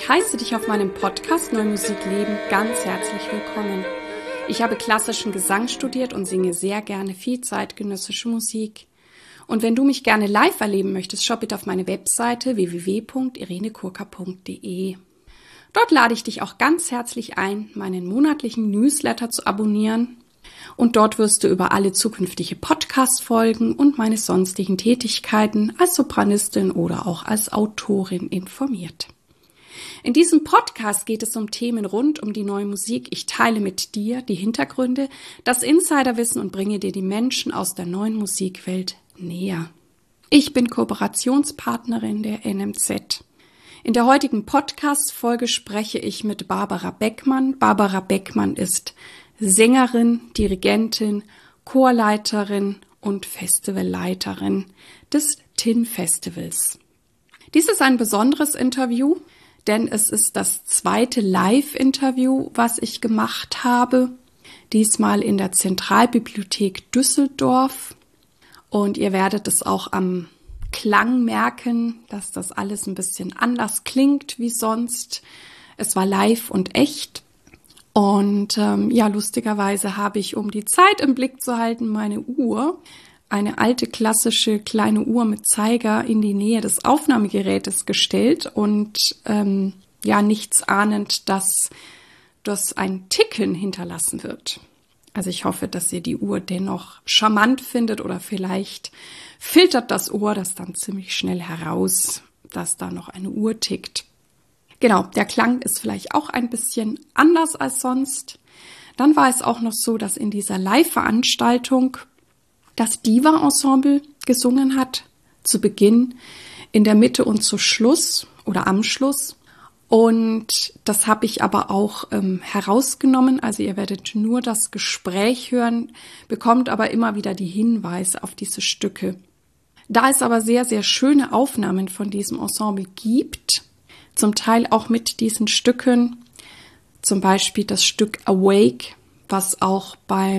Ich heiße dich auf meinem Podcast Neue Musik leben ganz herzlich willkommen. Ich habe klassischen Gesang studiert und singe sehr gerne viel zeitgenössische Musik. Und wenn du mich gerne live erleben möchtest, schau bitte auf meine Webseite www.irenekurka.de. Dort lade ich dich auch ganz herzlich ein, meinen monatlichen Newsletter zu abonnieren. Und dort wirst du über alle zukünftige Podcast-Folgen und meine sonstigen Tätigkeiten als Sopranistin oder auch als Autorin informiert. In diesem Podcast geht es um Themen rund um die neue Musik. Ich teile mit dir die Hintergründe, das Insiderwissen und bringe dir die Menschen aus der neuen Musikwelt näher. Ich bin Kooperationspartnerin der NMZ. In der heutigen Podcast-Folge spreche ich mit Barbara Beckmann. Barbara Beckmann ist Sängerin, Dirigentin, Chorleiterin und Festivalleiterin des TIN-Festivals. Dies ist ein besonderes Interview, denn es ist das zweite Live-Interview, was ich gemacht habe, diesmal in der Zentralbibliothek Düsseldorf. Und ihr werdet es auch am Klang merken, dass das alles ein bisschen anders klingt wie sonst. Es war live und echt. Und lustigerweise habe ich, um die Zeit im Blick zu halten, meine Uhr, eine alte klassische kleine Uhr mit Zeiger, in die Nähe des Aufnahmegerätes gestellt und nichts ahnend, dass das ein Ticken hinterlassen wird. Also ich hoffe, dass ihr die Uhr dennoch charmant findet oder vielleicht filtert das Ohr das dann ziemlich schnell heraus, dass da noch eine Uhr tickt. Genau, der Klang ist vielleicht auch ein bisschen anders als sonst. Dann war es auch noch so, dass in dieser Live-Veranstaltung das Diva-Ensemble gesungen hat, zu Beginn, in der Mitte und zu Schluss oder am Schluss. Und das habe ich aber auch herausgenommen. Also ihr werdet nur das Gespräch hören, bekommt aber immer wieder die Hinweise auf diese Stücke. Da es aber sehr, sehr schöne Aufnahmen von diesem Ensemble gibt, zum Teil auch mit diesen Stücken, zum Beispiel das Stück Awake, was auch bei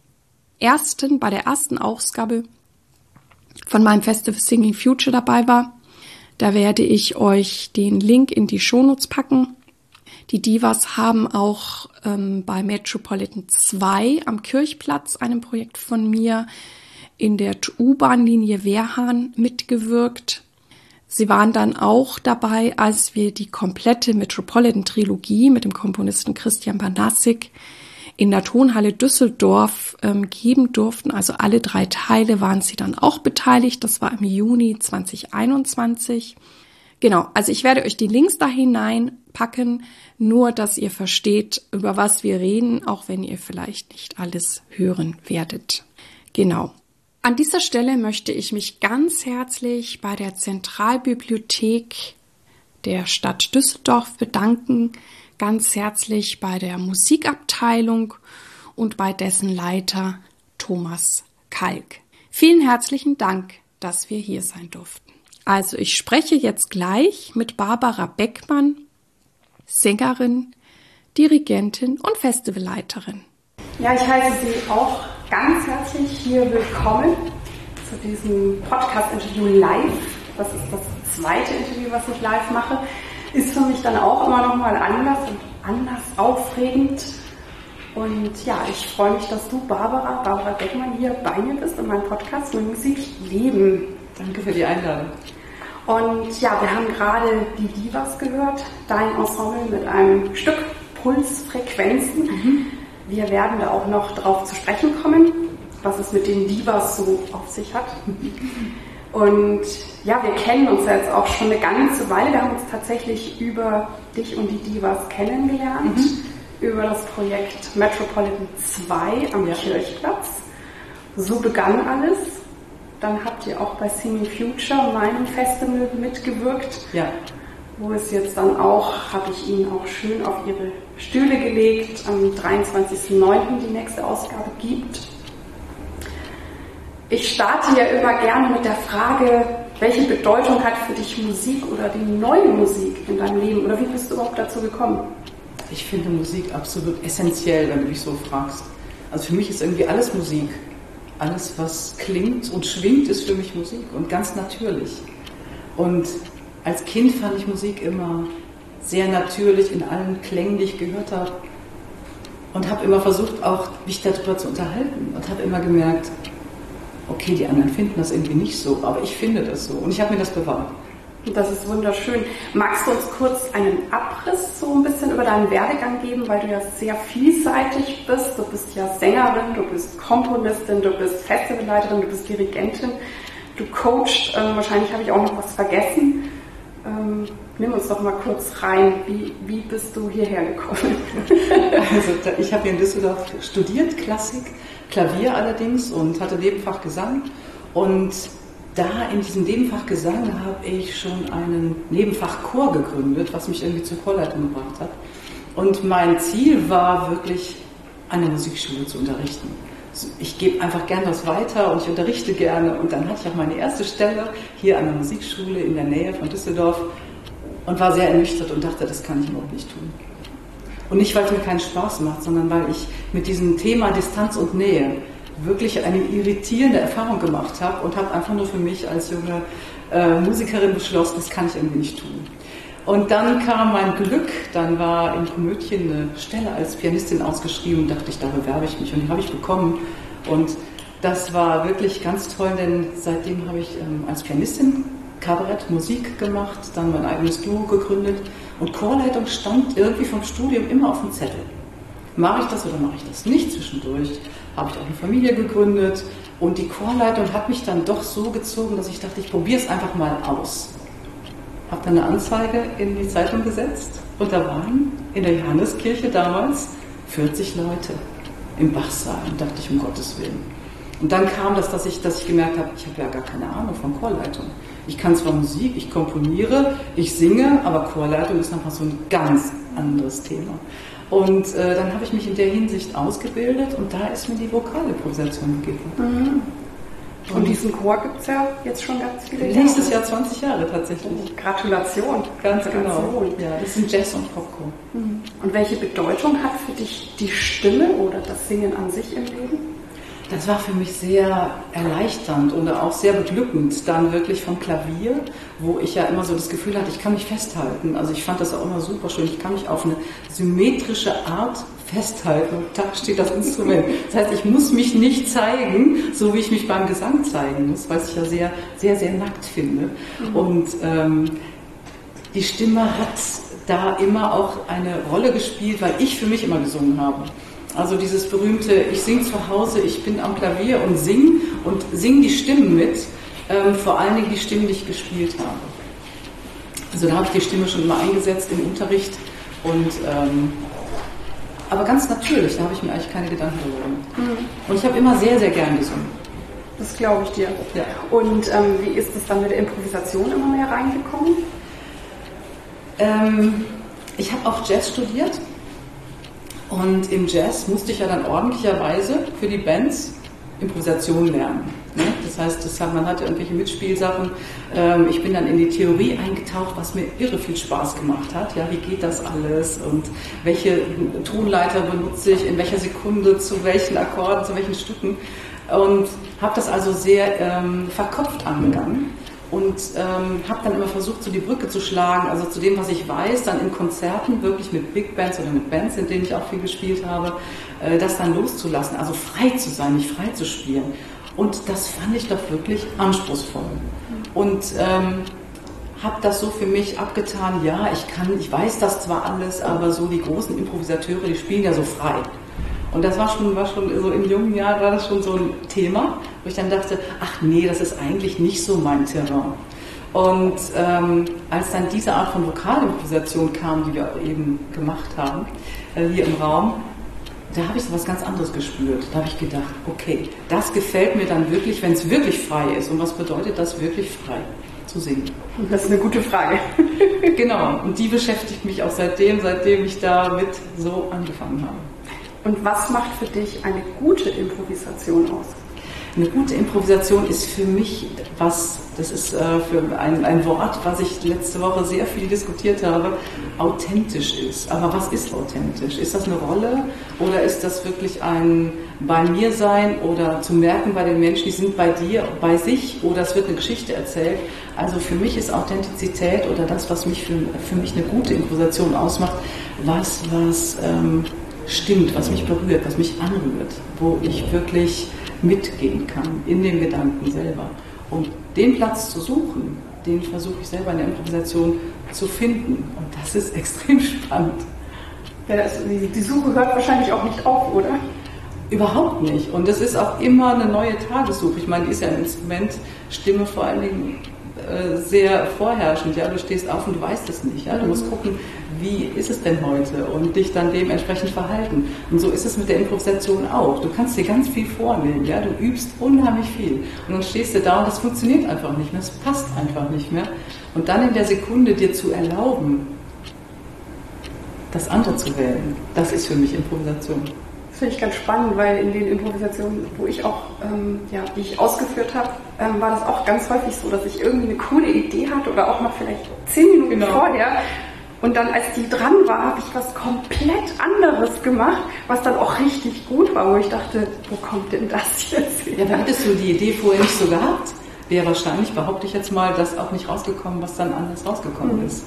der ersten Ausgabe von meinem Festival Singing Future dabei war. Da werde ich euch den Link in die Shownotes packen. Die Divas haben auch bei Metropolitan 2 am Kirchplatz, einem Projekt von mir, in der U-Bahn-Linie Wehrhahn mitgewirkt. Sie waren dann auch dabei, als wir die komplette Metropolitan-Trilogie mit dem Komponisten Christian Banassik in der Tonhalle Düsseldorf geben durften. Also alle 3 Teile waren sie dann auch beteiligt. Das war im Juni 2021. Genau, also ich werde euch die Links da hineinpacken, nur dass ihr versteht, über was wir reden, auch wenn ihr vielleicht nicht alles hören werdet. Genau. An dieser Stelle möchte ich mich ganz herzlich bei der Zentralbibliothek der Stadt Düsseldorf bedanken, ganz herzlich bei der Musikabteilung und bei dessen Leiter Thomas Kalk. Vielen herzlichen Dank, dass wir hier sein durften. Also ich spreche jetzt gleich mit Barbara Beckmann, Sängerin, Dirigentin und Festivalleiterin. Ja, ich heiße Sie auch ganz herzlich hier willkommen zu diesem Podcast-Interview live. Das ist das zweite Interview, was ich live mache. Ist für mich dann auch immer noch mal anders aufregend. Und ja, ich freue mich, dass du, Barbara Beckmann, hier bei mir bist in meinem Podcast Neue Musik leben. Danke für die Einladung. Und ja, wir haben gerade die Divas gehört, dein Ensemble mit einem Stück Pulsfrequenzen. Wir werden da auch noch drauf zu sprechen kommen, was es mit den Divas so auf sich hat. Und ja, wir kennen uns ja jetzt auch schon eine ganze Weile. Wir haben uns tatsächlich über dich und die Divas kennengelernt, über das Projekt Metropolitan 2 am Kirchplatz. So begann alles. Dann habt ihr auch bei Singing Future, meinem Festival, mitgewirkt. Ja. Wo es jetzt dann auch, habe ich Ihnen auch schön auf Ihre Stühle gelegt, am 23.09. die nächste Ausgabe gibt. Ich starte ja immer gerne mit der Frage, welche Bedeutung hat für dich Musik oder die neue Musik in deinem Leben? Oder wie bist du überhaupt dazu gekommen? Ich finde Musik absolut essentiell, wenn du mich so fragst. Also für mich ist irgendwie alles Musik. Alles, was klingt und schwingt, ist für mich Musik und ganz natürlich. Und als Kind fand ich Musik immer sehr natürlich in allen Klängen, die ich gehört habe. Und habe immer versucht, auch mich darüber zu unterhalten. Und habe immer gemerkt, okay, die anderen finden das irgendwie nicht so, aber ich finde das so. Und ich habe mir das bewahrt. Das ist wunderschön. Magst du uns kurz einen Abriss so ein bisschen über deinen Werdegang geben, weil du ja sehr vielseitig bist. Du bist ja Sängerin, du bist Komponistin, du bist Festivalleiterin, du bist Dirigentin, du coachst. Wahrscheinlich habe ich auch noch was vergessen. Nimm uns doch mal kurz rein. Wie bist du hierher gekommen? Also ich habe hier in Düsseldorf studiert, Klassik, Klavier allerdings und hatte Nebenfach Gesang. Und da in diesem Nebenfach Gesang habe ich schon einen Nebenfach Chor gegründet, was mich irgendwie zur Chorleitung gebracht hat. Und mein Ziel war wirklich, an der Musikschule zu unterrichten. Ich gebe einfach gerne was weiter und ich unterrichte gerne. Und dann hatte ich auch meine erste Stelle hier an der Musikschule in der Nähe von Düsseldorf und war sehr ernüchtert und dachte, das kann ich überhaupt nicht tun. Und nicht, weil es mir keinen Spaß macht, sondern weil ich mit diesem Thema Distanz und Nähe wirklich eine irritierende Erfahrung gemacht habe und habe einfach nur für mich als junge Musikerin beschlossen, das kann ich irgendwie nicht tun. Und dann kam mein Glück, dann war in Komödien eine Stelle als Pianistin ausgeschrieben und dachte ich, da bewerbe ich mich und die habe ich bekommen. Und das war wirklich ganz toll, denn seitdem habe ich als Pianistin Kabarett, Musik gemacht, dann mein eigenes Duo gegründet und Chorleitung stand irgendwie vom Studium immer auf dem Zettel. Mache ich das oder mache ich das nicht? Zwischendurch habe ich auch eine Familie gegründet und die Chorleitung hat mich dann doch so gezogen, dass ich dachte, ich probiere es einfach mal aus. Habe dann eine Anzeige in die Zeitung gesetzt und da waren in der Johanneskirche damals 40 Leute im Bachsaal und dachte ich, um Gottes Willen. Und dann kam das, dass ich gemerkt habe, ich habe ja gar keine Ahnung von Chorleitung. Ich kann zwar Musik, ich komponiere, ich singe, aber Chorleitung ist nochmal so ein ganz anderes Thema. Und dann habe ich mich in der Hinsicht ausgebildet und da ist mir die Vokalimprovisation gegeben. Mhm. Und diesen Chor gibt es ja jetzt schon ganz viele Jahre. Nächstes Jahr 20 Jahre tatsächlich. Oh, Gratulation. Ganz genau. Ja, das ist ein Jazz- und Popchor. Mhm. Und welche Bedeutung hat für dich die Stimme oder das Singen an sich im Leben? Das war für mich sehr erleichternd und auch sehr beglückend, dann wirklich vom Klavier, wo ich ja immer so das Gefühl hatte, ich kann mich festhalten. Also ich fand das auch immer super schön. Ich kann mich auf eine symmetrische Art festhalten und da steht das Instrument. Das heißt, ich muss mich nicht zeigen, so wie ich mich beim Gesang zeigen muss, weil ich ja sehr, sehr, sehr nackt finde. Mhm. Und die Stimme hat da immer auch eine Rolle gespielt, weil ich für mich immer gesungen habe. Also dieses berühmte, ich singe zu Hause, ich bin am Klavier und singe die Stimmen mit, vor allen Dingen die Stimmen, die ich gespielt habe. Also da habe ich die Stimme schon immer eingesetzt im Unterricht und aber ganz natürlich, da habe ich mir eigentlich keine Gedanken darüber gemacht. Mhm. Und ich habe immer sehr, sehr gern gesungen. Das glaube ich dir. Ja. Und wie ist es dann mit der Improvisation immer mehr reingekommen? Ich habe auch Jazz studiert. Und im Jazz musste ich ja dann ordentlicherweise für die Bands Improvisation lernen. Ne? Das heißt, man hatte irgendwelche Mitspielsachen. Ich bin dann in die Theorie eingetaucht, was mir irre viel Spaß gemacht hat. Ja, wie geht das alles und welche Tonleiter benutze ich, in welcher Sekunde, zu welchen Akkorden, zu welchen Stücken. Und habe das also sehr verkopft angegangen. Und habe dann immer versucht, so die Brücke zu schlagen, also zu dem, was ich weiß, dann in Konzerten wirklich mit Big Bands oder mit Bands, in denen ich auch viel gespielt habe, das dann loszulassen, also frei zu sein, nicht frei zu spielen. Und das fand ich doch wirklich anspruchsvoll. Und habe das so für mich abgetan, ja, ich weiß das zwar alles, aber so die großen Improvisateure, die spielen ja so frei. Und das war schon so in jungen Jahren war das schon so ein Thema, wo ich dann dachte, ach nee, das ist eigentlich nicht so mein Terrain. Und als dann diese Art von Vokalimprovisation kam, die wir auch eben gemacht haben, hier im Raum, da habe ich so was ganz anderes gespürt. Da habe ich gedacht, okay, das gefällt mir dann wirklich, wenn es wirklich frei ist. Und was bedeutet das, wirklich frei zu singen? Das ist eine gute Frage. Genau, und die beschäftigt mich auch seitdem ich damit so angefangen habe. Und was macht für dich eine gute Improvisation aus? Eine gute Improvisation ist für mich das ist für ein Wort, was ich letzte Woche sehr viel diskutiert habe, authentisch ist. Aber was ist authentisch? Ist das eine Rolle oder ist das wirklich ein bei mir sein oder zu merken bei den Menschen, die sind bei dir, bei sich oder es wird eine Geschichte erzählt? Also für mich ist Authentizität oder das, was mich für mich eine gute Improvisation ausmacht, was stimmt, was mich berührt, was mich anrührt, wo ich wirklich mitgehen kann in den Gedanken selber. Und den Platz zu suchen, den versuche ich selber in der Improvisation zu finden. Und das ist extrem spannend. Ja, die Suche hört wahrscheinlich auch nicht auf, oder? Überhaupt nicht. Und es ist auch immer eine neue Tagessuche. Ich meine, die ist ja im Instrument Stimme vor allen Dingen sehr vorherrschend. Ja? Du stehst auf und du weißt es nicht. Ja? Du musst gucken, wie ist es denn heute und dich dann dementsprechend verhalten. Und so ist es mit der Improvisation auch. Du kannst dir ganz viel vornehmen. Ja? Du übst unheimlich viel. Und dann stehst du da und das funktioniert einfach nicht mehr. Es passt einfach nicht mehr. Und dann in der Sekunde dir zu erlauben, das andere zu wählen, das ist für mich Improvisation. Das finde ich ganz spannend, weil in den Improvisationen, wo ich auch, die ich ausgeführt habe, war das auch ganz häufig so, dass ich irgendwie eine coole Idee hatte oder auch noch vielleicht 10 Minuten vorher. Und dann, als die dran war, habe ich was komplett anderes gemacht, was dann auch richtig gut war, wo ich dachte, wo kommt denn das jetzt her? Ja, da hättest du die Idee vorher nicht so gehabt, wäre wahrscheinlich, behaupte ich jetzt mal, das auch nicht rausgekommen, was dann anders rausgekommen ist.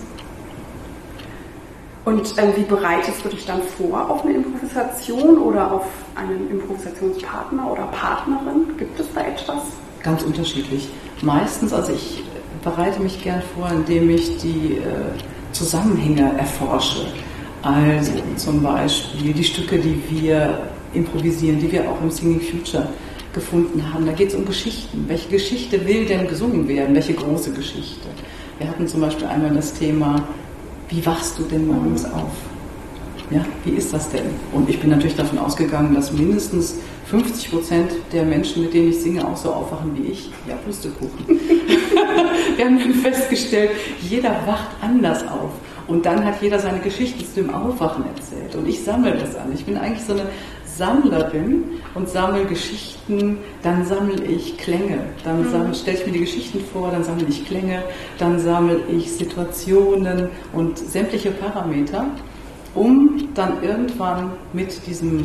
Und wie bereitest du dich dann vor auf eine Improvisation oder auf einen Improvisationspartner oder Partnerin? Gibt es da etwas? Ganz unterschiedlich. Meistens, also ich bereite mich gern vor, indem ich die Zusammenhänge erforsche. Also zum Beispiel die Stücke, die wir improvisieren, die wir auch im Singing Future gefunden haben. Da geht es um Geschichten. Welche Geschichte will denn gesungen werden? Welche große Geschichte? Wir hatten zum Beispiel einmal das Thema, wie wachst du denn morgens auf? Ja, wie ist das denn? Und ich bin natürlich davon ausgegangen, dass mindestens 50% der Menschen, mit denen ich singe, auch so aufwachen wie ich. Ja, Pustekuchen. Wir haben dann festgestellt, jeder wacht anders auf. Und dann hat jeder seine Geschichte zu dem Aufwachen erzählt. Und ich sammle das an. Ich bin eigentlich so eine Sammlerin und sammle Geschichten, dann sammle ich Klänge, dann stelle ich mir die Geschichten vor, dann sammle ich Klänge, dann sammle ich Situationen und sämtliche Parameter, um dann irgendwann mit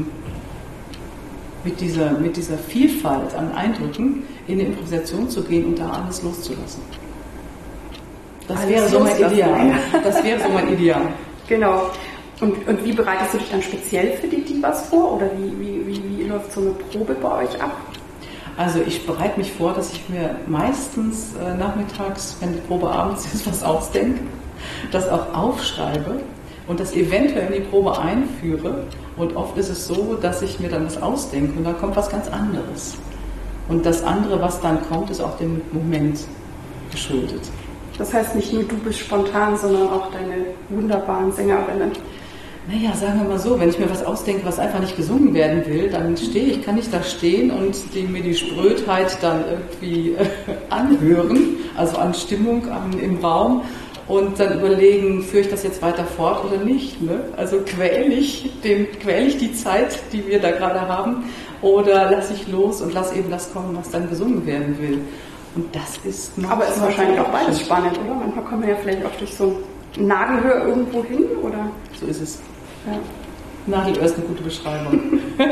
dieser Vielfalt an Eindrücken in die Improvisation zu gehen und da alles loszulassen. Das wäre so mein Ideal. Das wäre so mein Ideal. Genau. Und wie bereitest du dich dann speziell für die Divas vor? Oder wie läuft so eine Probe bei euch ab? Also ich bereite mich vor, dass ich mir meistens nachmittags, wenn die Probe abends ist, was ausdenke, das auch aufschreibe und das eventuell in die Probe einführe. Und oft ist es so, dass ich mir dann was ausdenke und da kommt was ganz anderes. Und das andere, was dann kommt, ist auch dem Moment geschuldet. Das heißt, nicht nur du bist spontan, sondern auch deine wunderbaren Sängerinnen. Naja, sagen wir mal so, wenn ich mir was ausdenke, was einfach nicht gesungen werden will, dann kann ich da stehen und mir die Sprödheit dann irgendwie anhören, also an Stimmung im Raum und dann überlegen, führe ich das jetzt weiter fort oder nicht. Ne? Also quäle ich die Zeit, die wir da gerade haben, oder lasse ich los und lasse eben das kommen, was dann gesungen werden will. Und das ist... Aber es ist wahrscheinlich auch beides spannend, oder? Manchmal kommt man ja vielleicht auch durch so Nadelhöhe irgendwo hin, oder? So ist es. Ja. Nadelöhr ist eine gute Beschreibung.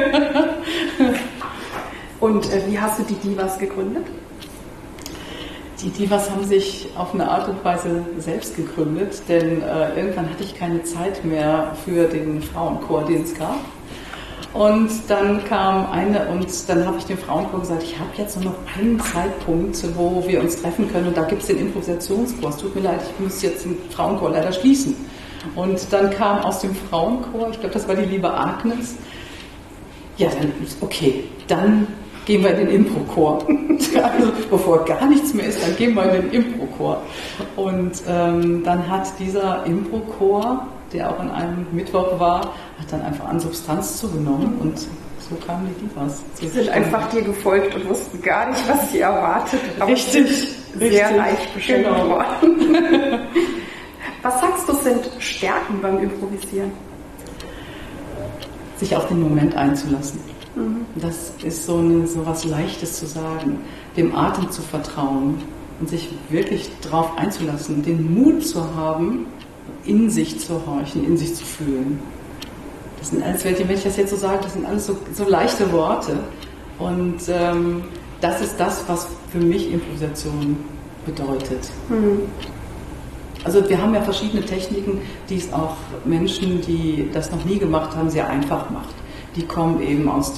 Und wie hast du die Divas gegründet? Die Divas haben sich auf eine Art und Weise selbst gegründet, denn irgendwann hatte ich keine Zeit mehr für den Frauenchor, den es gab. Und dann kam dann habe ich dem Frauenchor gesagt, ich habe jetzt nur noch einen Zeitpunkt, wo wir uns treffen können und da gibt es den Improvisationskurs. Tut mir leid, ich muss jetzt den Frauenchor leider schließen. Und dann kam aus dem Frauenchor, ich glaube, das war die liebe Agnes, ja, dann okay, dann gehen wir in den Impro-Chor. Also bevor gar nichts mehr ist, dann gehen wir in den Impro-Chor. Und dann hat dieser Impro-Chor, der auch an einem Mittwoch war, hat dann einfach an Substanz zugenommen und so kamen die Divas. Sie sind einfach dir gefolgt und wussten gar nicht, was sie erwartet. Aber richtig. Sehr leicht beschenkt worden. Was sagst du, sind Stärken beim Improvisieren? Sich auf den Moment einzulassen. Mhm. Das ist so was Leichtes zu sagen, dem Atem zu vertrauen und sich wirklich darauf einzulassen, den Mut zu haben, in sich zu horchen, in sich zu fühlen. Das sind alles, wenn ich das jetzt so sage, das sind alles so leichte Worte. Und das ist das, was für mich Improvisation bedeutet. Mhm. Also wir haben ja verschiedene Techniken, die es auch Menschen, die das noch nie gemacht haben, sehr einfach macht. Die kommen eben aus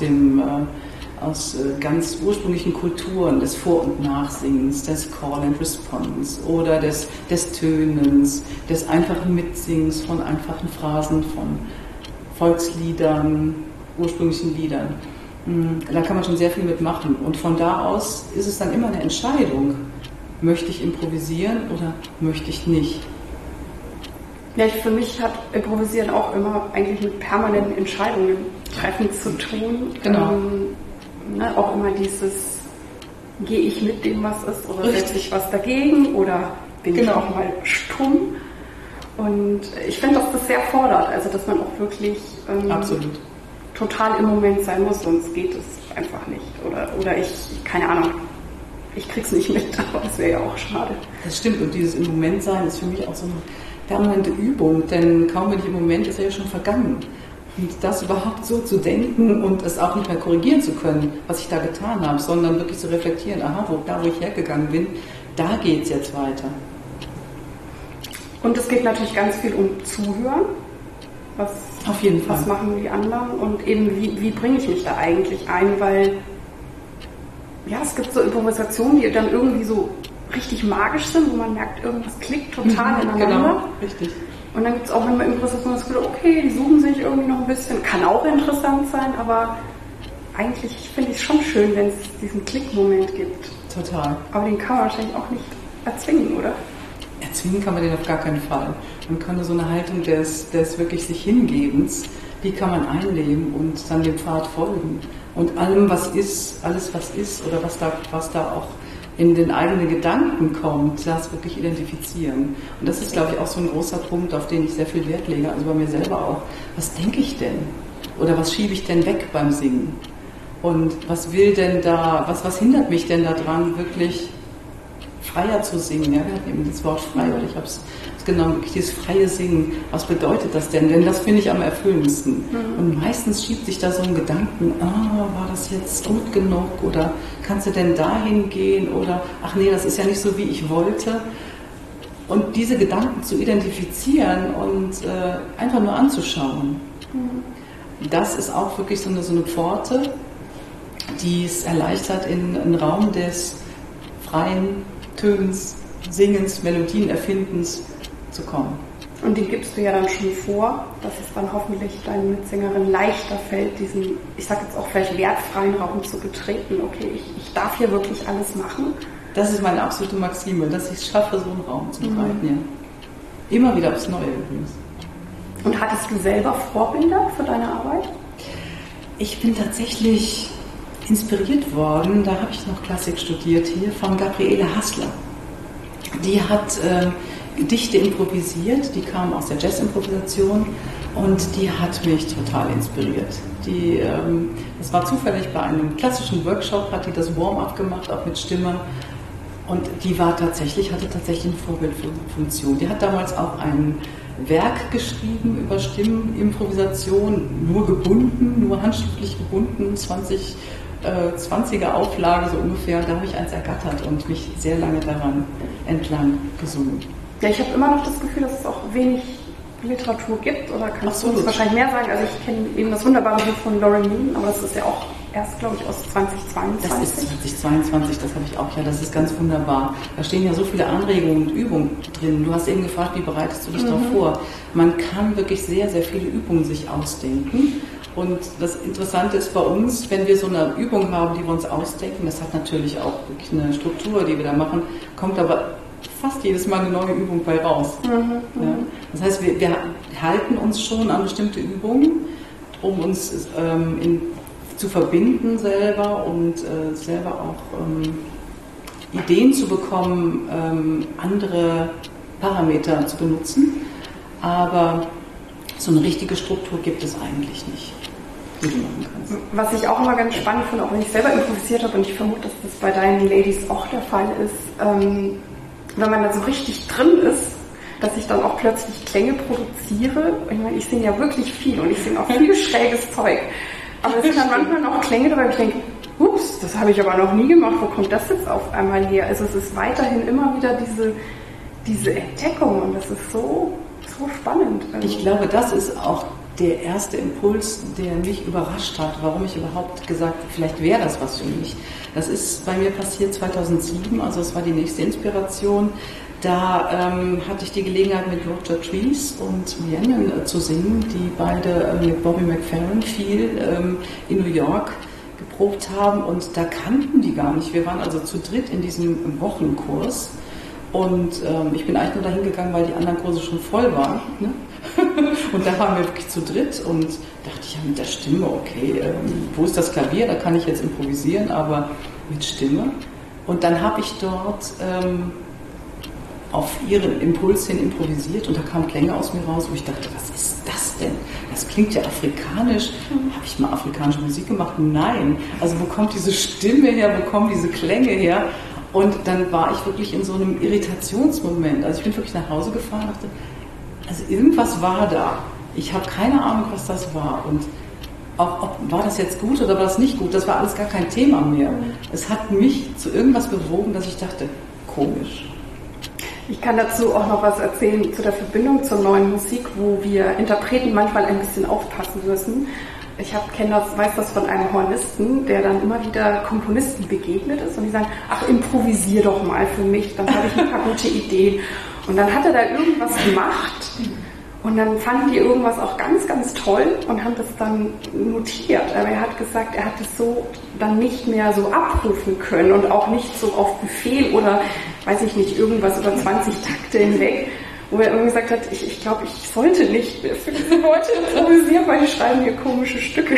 ganz ursprünglichen Kulturen des Vor- und Nachsingens, des Call and Response oder des Tönens, des einfachen Mitsingens von einfachen Phrasen, von Volksliedern, ursprünglichen Liedern. Da kann man schon sehr viel mitmachen. Und von da aus ist es dann immer eine Entscheidung. Möchte ich improvisieren oder möchte ich nicht? Ja, für mich hat Improvisieren auch immer eigentlich mit permanenten Entscheidungen treffen zu tun. Genau. Auch immer dieses, gehe ich mit dem, was ist, oder setze ich was dagegen, oder bin ich auch mal stumm? Und ich finde, dass das sehr fordert, also dass man auch wirklich absolut total im Moment sein muss, sonst geht es einfach nicht. Oder ich, keine Ahnung, ich krieg's nicht mit, aber das wäre ja auch schade. Das stimmt, und dieses im Moment sein ist für mich auch so eine permanente Übung, denn kaum bin ich im Moment, ist er ja schon vergangen. Und das überhaupt so zu denken und es auch nicht mehr korrigieren zu können, was ich da getan habe, sondern wirklich zu reflektieren, aha, wo ich hergegangen bin, da geht es jetzt weiter. Und es geht natürlich ganz viel um Zuhören. Auf jeden Fall. Was machen die anderen und eben wie bringe ich mich da eigentlich ein, weil ja, es gibt so Improvisationen, die dann irgendwie so richtig magisch sind, wo man merkt, irgendwas klickt total ineinander. Genau, richtig. Und dann gibt es auch immer Improvisationen, das Gefühl, okay, die suchen sich irgendwie noch ein bisschen, kann auch interessant sein, aber eigentlich finde ich es schon schön, wenn es diesen Klickmoment gibt. Total. Aber den kann man wahrscheinlich auch nicht erzwingen, oder? Erzwingen kann man den auf gar keinen Fall. Man kann nur so eine Haltung des wirklich sich Hingebens, die kann man einnehmen und dann dem Pfad folgen. Und alles was ist oder was da auch in den eigenen Gedanken kommt, das wirklich identifizieren. Und das ist, glaube ich, auch so ein großer Punkt, auf den ich sehr viel Wert lege, also bei mir selber auch. Was denke ich denn? Oder was schiebe ich denn weg beim Singen? Und was will denn da, was hindert mich denn daran, wirklich freier zu singen? Ja, wir hatten eben das Wort frei, oder ich habe es genommen, wirklich dieses freie Singen. Was bedeutet das denn? Denn das finde ich am erfüllendsten. Und meistens schiebt sich da so ein Gedanken, war das jetzt gut genug? Oder kannst du denn dahin gehen? Oder, ach nee, das ist ja nicht so, wie ich wollte. Und diese Gedanken zu identifizieren und einfach nur anzuschauen, das ist auch wirklich so eine Pforte, die es erleichtert, in einen Raum des freien Tönens, Singens, Melodien, Erfindens zu kommen. Und den gibst du ja dann schon vor, dass es dann hoffentlich deinen Mitsängerin leichter fällt, diesen, ich sag jetzt auch vielleicht wertfreien Raum zu betreten. Okay, ich darf hier wirklich alles machen. Das ist meine absolute Maxime, dass ich es schaffe, so einen Raum zu bereiten. Ja. Immer wieder aufs Neue übrigens. Und hattest du selber Vorbilder für deine Arbeit? Ich bin tatsächlich inspiriert worden, da habe ich noch Klassik studiert hier, von Gabriele Hassler. Die hat Gedichte improvisiert, die kamen aus der Jazz-Improvisation und die hat mich total inspiriert. Das war zufällig bei einem klassischen Workshop, hat die das Warm-up gemacht, auch mit Stimme. Und die hatte tatsächlich eine Vorbildfunktion. Die hat damals auch ein Werk geschrieben über Stimmenimprovisation, nur gebunden, nur handschriftlich gebunden, 20er Auflage so ungefähr. Da habe ich eins ergattert und mich sehr lange daran entlang gesungen. Ja, ich habe immer noch das Gefühl, dass es auch wenig Literatur gibt, oder kannst du uns wahrscheinlich mehr sagen? Also ich kenne eben das wunderbare Buch von Lauren Moon, aber das ist ja auch erst, glaube ich, aus 2022. Das ist 2022, das habe ich auch, ja, das ist ganz wunderbar. Da stehen ja so viele Anregungen und Übungen drin. Du hast eben gefragt, wie bereitest du dich darauf vor? Man kann wirklich sehr, sehr viele Übungen sich ausdenken. Und das Interessante ist bei uns, wenn wir so eine Übung haben, die wir uns ausdenken, das hat natürlich auch wirklich eine Struktur, die wir da machen, kommt aber fast jedes Mal eine neue Übung bei raus. Ja. Das heißt, wir halten uns schon an bestimmte Übungen, um uns zu verbinden selber und selber auch Ideen zu bekommen, andere Parameter zu benutzen. Aber so eine richtige Struktur gibt es eigentlich nicht. die du machen kannst. Was ich auch immer ganz spannend finde, auch wenn ich selber improvisiert habe, und ich vermute, dass das bei deinen Ladies auch der Fall ist, wenn man da so richtig drin ist, dass ich dann auch plötzlich Klänge produziere. Ich meine, ich singe ja wirklich viel und ich singe auch viel schräges Zeug. Aber es sind dann manchmal noch Klänge dabei, wo ich denke, ups, das habe ich aber noch nie gemacht, wo kommt das jetzt auf einmal her? Also es ist weiterhin immer wieder diese Entdeckung und das ist so spannend. Also ich glaube, das ist auch der erste Impuls, der mich überrascht hat, warum ich überhaupt gesagt habe, vielleicht wäre das was für mich. Das ist bei mir passiert 2007, also es war die nächste Inspiration. Da hatte ich die Gelegenheit, mit Roger Trees und Rhiannon zu singen, die beide mit Bobby McFerrin viel in New York geprobt haben und da kannten die gar nicht. Wir waren also zu dritt in diesem Wochenkurs und ich bin eigentlich nur dahin gegangen, weil die anderen Kurse schon voll waren. Ne? Und da waren wir wirklich zu dritt und dachte ich, ja, mit der Stimme, okay, wo ist das Klavier? Da kann ich jetzt improvisieren, aber mit Stimme. Und dann habe ich dort auf ihren Impuls hin improvisiert und da kamen Klänge aus mir raus, wo ich dachte, was ist das denn? Das klingt ja afrikanisch. Habe ich mal afrikanische Musik gemacht? Nein. Also wo kommt diese Stimme her? Wo kommen diese Klänge her? Und dann war ich wirklich in so einem Irritationsmoment. Also ich bin wirklich nach Hause gefahren und dachte, also irgendwas war da. Ich habe keine Ahnung, was das war. Und auch war das jetzt gut oder war das nicht gut? Das war alles gar kein Thema mehr. Es hat mich zu irgendwas bewogen, dass ich dachte, komisch. Ich kann dazu auch noch was erzählen zu der Verbindung zur neuen Musik, wo wir Interpreten manchmal ein bisschen aufpassen müssen. Ich weiß das von einem Hornisten, der dann immer wieder Komponisten begegnet ist und die sagen, ach, improvisier doch mal für mich, dann habe ich ein paar gute Ideen. Und dann hat er da irgendwas gemacht und dann fanden die irgendwas auch ganz, ganz toll und haben das dann notiert. Aber er hat gesagt, er hat es so dann nicht mehr so abrufen können und auch nicht so auf Befehl oder, weiß ich nicht, irgendwas über 20 Takte hinweg, wo er irgendwie gesagt hat, ich glaube, ich sollte nicht mehr für diese Leute improvisieren, weil die schreiben hier komische Stücke.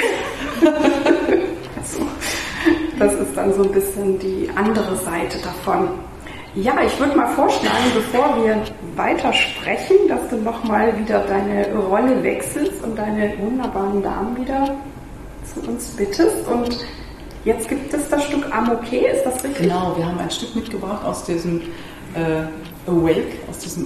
Also, das ist dann so ein bisschen die andere Seite davon. Ja, ich würde mal vorschlagen, bevor wir weiter sprechen, dass du nochmal wieder deine Rolle wechselst und deine wunderbaren Damen wieder zu uns bittest. Und jetzt gibt es das Stück Amoké, ist das richtig? Genau, wir haben ein Stück mitgebracht aus diesem Awake, aus diesem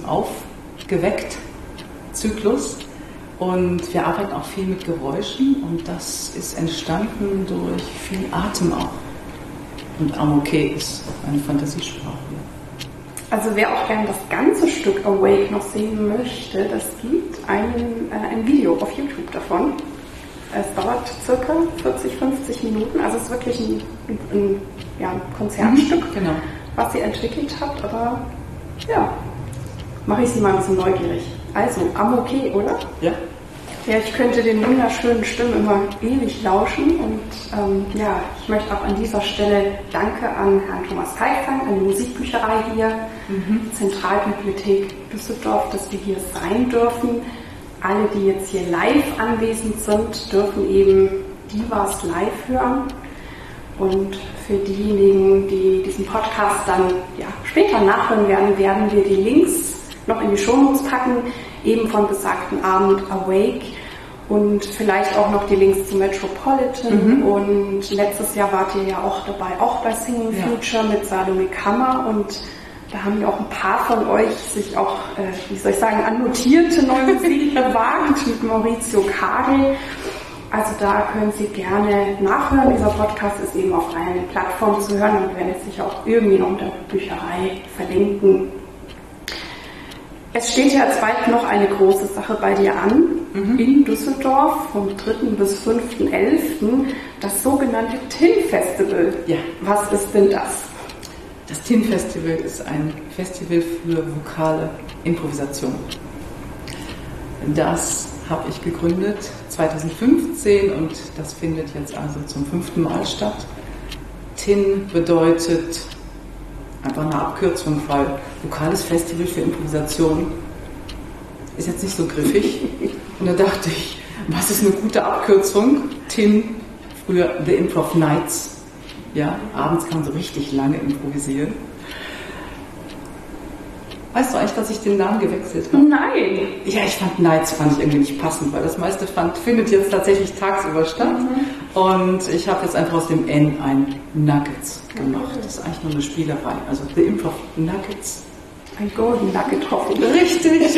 Aufgeweckt-Zyklus. Und wir arbeiten auch viel mit Geräuschen und das ist entstanden durch viel Atem auch. Und Amoké ist eine Fantasiesprache. Also wer auch gerne das ganze Stück Awake noch sehen möchte, das gibt ein Video auf YouTube davon. Es dauert circa 40, 50 Minuten, also es ist wirklich ein Konzertstück, genau, was sie entwickelt hat, aber ja, mache ich sie mal ein bisschen neugierig. Also, Amoké, oder? Ja. Ja, ich könnte den wunderschönen Stimmen immer ewig lauschen und ich möchte auch an dieser Stelle Danke an Herrn Thomas Teig sagen, an die Musikbücherei hier, Zentralbibliothek Düsseldorf, dass wir hier sein dürfen. Alle, die jetzt hier live anwesend sind, dürfen eben Divas live hören. Und für diejenigen, die diesen Podcast dann später nachhören werden, werden wir die Links noch in die Shownotes packen, eben von besagten Abend Awake und vielleicht auch noch die Links zu Metropolitan. Und letztes Jahr wart ihr ja auch dabei, auch bei Singing Future mit Salome Kammer und da haben ja auch ein paar von euch sich auch, annotierte neue Musik gewagt mit Maurizio Kagel. Also da können Sie gerne nachhören. Dieser Podcast ist eben auf allen Plattformen zu hören und wir werden es sicher auch irgendwie noch unter der Bücherei verlinken. Es steht ja als bald noch eine große Sache bei dir an, in Düsseldorf vom 3. bis 5.11., das sogenannte TIN-Festival. Ja. Was ist denn das? Das TIN-Festival ist ein Festival für vokale Improvisation. Das habe ich gegründet 2015 und das findet jetzt also zum 5. Mal statt. TIN bedeutet einfach eine Abkürzung, weil Vokales Festival für Improvisation ist jetzt nicht so griffig. Und da dachte ich, was ist eine gute Abkürzung? TIN, früher The Improv Nights. Ja, abends kann man so richtig lange improvisieren. Weißt du eigentlich, dass ich den Namen gewechselt habe? Nein! Ja, Nights fand ich irgendwie nicht passend, weil das meiste findet jetzt tatsächlich tagsüber statt. Und ich habe jetzt einfach aus dem N ein Nuggets gemacht. Das ist eigentlich nur eine Spielerei. Also The Improv Nuggets. Ein Golden Nugget hoffentlich. Richtig!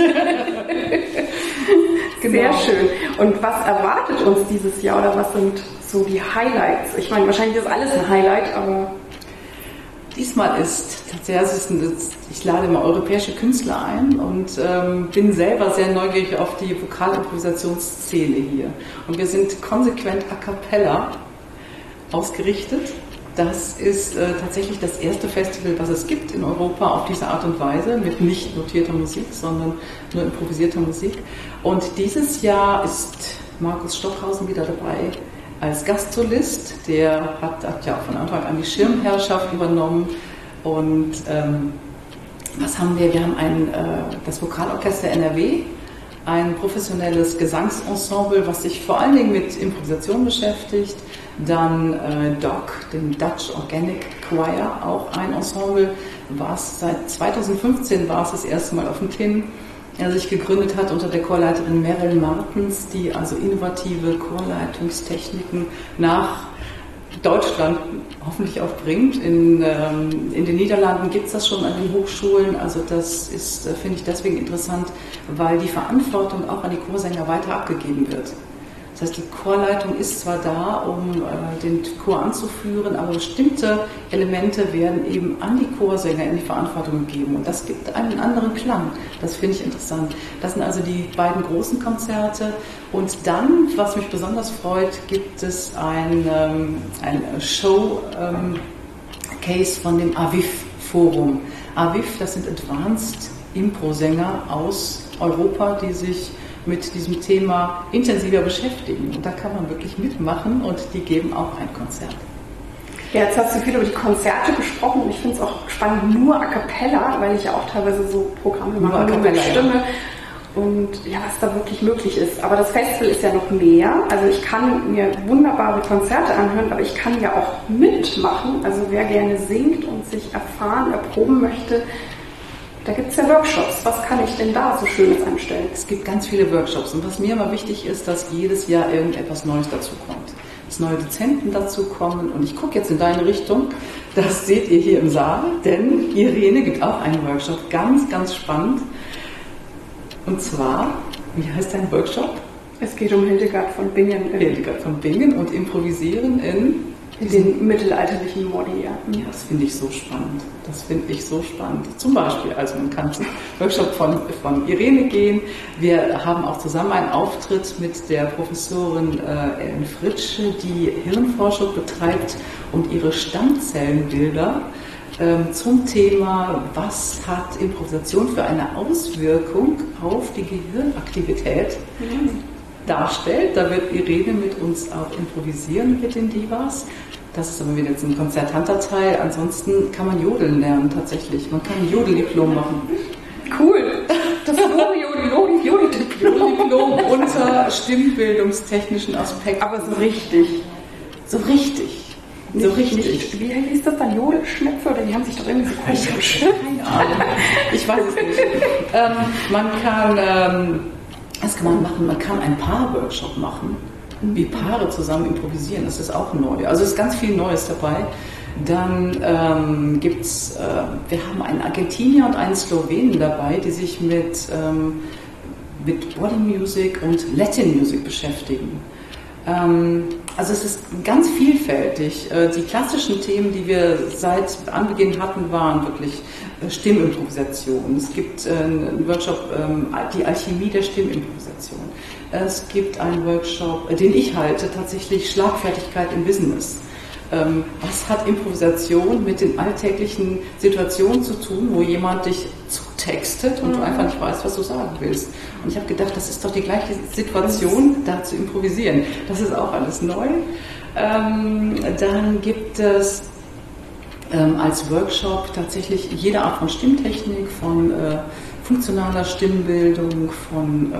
Genau. Sehr schön. Und was erwartet uns dieses Jahr oder was sind so die Highlights? Ich meine, wahrscheinlich ist alles ein Highlight, aber... Diesmal ist tatsächlich, ich lade immer europäische Künstler ein und bin selber sehr neugierig auf die Vokalimprovisationsszene hier. Und wir sind konsequent a cappella ausgerichtet. Das ist tatsächlich das erste Festival, was es gibt in Europa auf diese Art und Weise, mit nicht notierter Musik, sondern nur improvisierter Musik. Und dieses Jahr ist Markus Stockhausen wieder dabei als Gastsolist. Der hat ja von Anfang an die Schirmherrschaft übernommen. Und was haben wir? Wir haben das Vokalorchester NRW, ein professionelles Gesangsensemble, was sich vor allen Dingen mit Improvisation beschäftigt. Dann DOC, den Dutch Organic Choir, auch ein Ensemble, was seit 2015 war es das erste Mal auf dem Kinn, er sich gegründet hat unter der Chorleiterin Meryl Martens, die also innovative Chorleitungstechniken nach Deutschland hoffentlich auch bringt. In den Niederlanden gibt es das schon an den Hochschulen, also das ist, finde ich, deswegen interessant, weil die Verantwortung auch an die Chorsänger weiter abgegeben wird. Das heißt, die Chorleitung ist zwar da, um den Chor anzuführen, aber bestimmte Elemente werden eben an die Chorsänger in die Verantwortung gegeben. Und das gibt einen anderen Klang. Das finde ich interessant. Das sind also die beiden großen Konzerte. Und dann, was mich besonders freut, gibt es ein Show-Case von dem AVIF-Forum. AVIF, das sind Advanced Impro-Sänger aus Europa, die sich mit diesem Thema intensiver beschäftigen. Und da kann man wirklich mitmachen und die geben auch ein Konzert. Ja, jetzt hast du viel über die Konzerte gesprochen und ich finde es auch spannend, nur a cappella, weil ich ja auch teilweise so Programme mache mit Stimme. Ja. Und ja, was da wirklich möglich ist. Aber das Festival ist ja noch mehr. Also ich kann mir wunderbare Konzerte anhören, aber ich kann ja auch mitmachen. Also wer gerne singt und sich erproben möchte, da gibt es ja Workshops. Was kann ich denn da so Schönes anstellen? Es gibt ganz viele Workshops. Und was mir immer wichtig ist, dass jedes Jahr irgendetwas Neues dazu kommt. Dass neue Dozenten dazu kommen. Und ich gucke jetzt in deine Richtung. Das seht ihr hier im Saal. Denn Irene gibt auch einen Workshop. Ganz, ganz spannend. Und zwar, wie heißt dein Workshop? Es geht um Hildegard von Bingen. Hildegard von Bingen und Improvisieren in den mittelalterlichen Modi, ja. Ja, das finde ich so spannend. Das finde ich so spannend. Zum Beispiel, also man kann zum Workshop von Irene gehen. Wir haben auch zusammen einen Auftritt mit der Professorin Ellen Fritsche, die Hirnforschung betreibt und ihre Stammzellenbilder zum Thema, was hat Improvisation für eine Auswirkung auf die Gehirnaktivität darstellt. Da wird Irene mit uns auch improvisieren mit den Divas. Das ist aber wieder jetzt ein konzertanter Teil. Ansonsten kann man Jodeln lernen tatsächlich. Man kann ein Jodeldiplom machen. Cool! Das Jodeldiplom unter stimmbildungstechnischen Aspekten. Aber so richtig. So richtig. Wie hieß das dann? Jodelschnäpfe? Oder die haben sich doch irgendwie so keine Ahnung. Ich weiß es nicht. Was kann man machen? Man kann einen Paar-Workshop machen, wie Paare zusammen improvisieren. Das ist auch neu. Also es ist ganz viel Neues dabei. Dann wir haben einen Argentinier und einen Slowenen dabei, die sich mit Body Music und Latin Music beschäftigen. Also es ist ganz vielfältig. Die klassischen Themen, die wir seit Anbeginn hatten, waren wirklich Stimmimprovisation. Es gibt einen Workshop, die Alchemie der Stimmimprovisation. Es gibt einen Workshop, den ich halte, tatsächlich Schlagfertigkeit im Business. Was hat Improvisation mit den alltäglichen Situationen zu tun, wo jemand dich zutextet und du einfach nicht weißt, was du sagen willst? Und ich habe gedacht, das ist doch die gleiche Situation, da zu improvisieren. Das ist auch alles neu. Dann gibt es als Workshop tatsächlich jede Art von Stimmtechnik, von funktionaler Stimmbildung, von